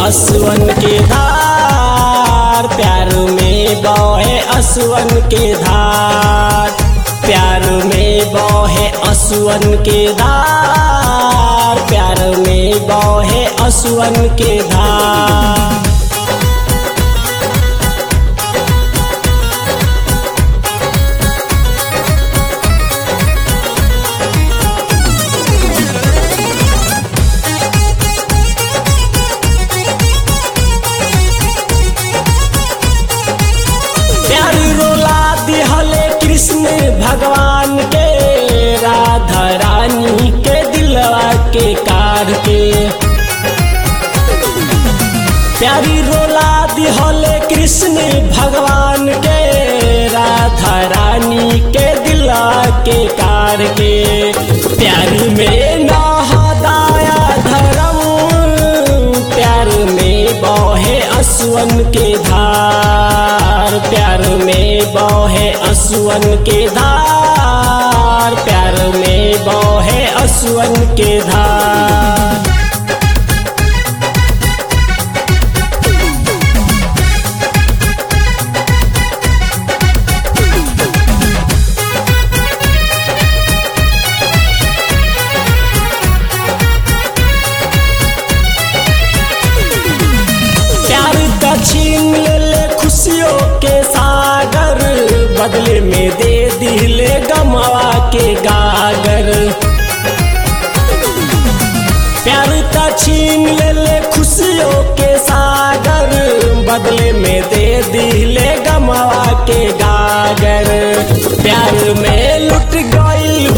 असुवन के धार, प्यार में बहे असुवन के धार, प्यार में बहे असुवन के धार, प्यार में बहे असुवन के धार। कृष्ण भगवान के राधा रानी के दिलवा के कार के, प्यारी रोला दिहले कृष्ण भगवान के राधा रानी के दिलवा के कार के। प्यार में नहादाया धर्म, प्यार में बहे असुवन के धार, प्यार में बहे असुवन के धार, प्यार में बहे असुवन के धार। प्यार का छीन ले खुशियों के सागर, बदले में दे दिले गमवा के गागर। प्यार का छीन ले खुशियों के सागर, बदले में दे दिले गमवा के गागर। प्यार में लुट गई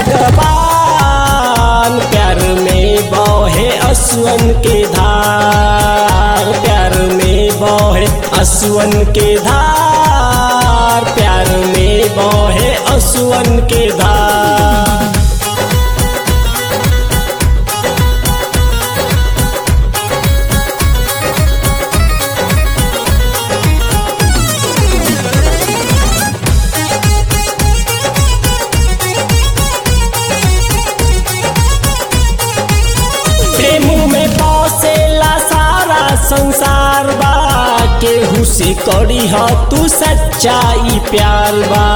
भगवान, प्यार में बहे असुवन के धार, प्यार में बहे असुवन के धार, प्यार में बहे असुवन के धार। प्रेम में बसेला सारा संसार बा, केहू से करी ह तू सच्चाई प्यार बा।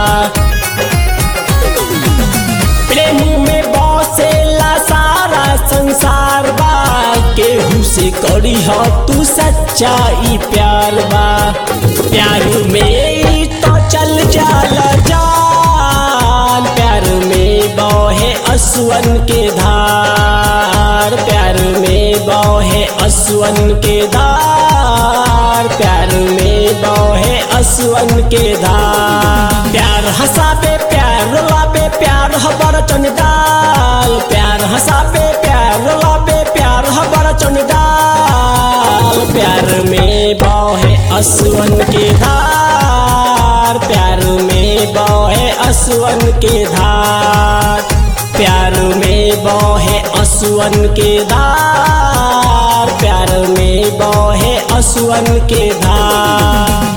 प्रेम में बसेला सारा संसार बा, केहू से करी ह तू सच्चाई प्यार बा। प्यार में तो चल जाला जान, प्यार में बहे असुवन के धार, प्यार में बहे असुवन के धार, प्यार में बहे असुवन के धार। प्यार हंसाबे प्यार लाबे प्यार हबर चंडाल, प्यार हंसाबे प्यार लाबे प्यार हबर चंडाल। प्यार में बहे असुवन के धार, प्यार में बहे असुवन के धार, प्यार में बहे असुवन के धार, प्यार में बहे असुवन के धार।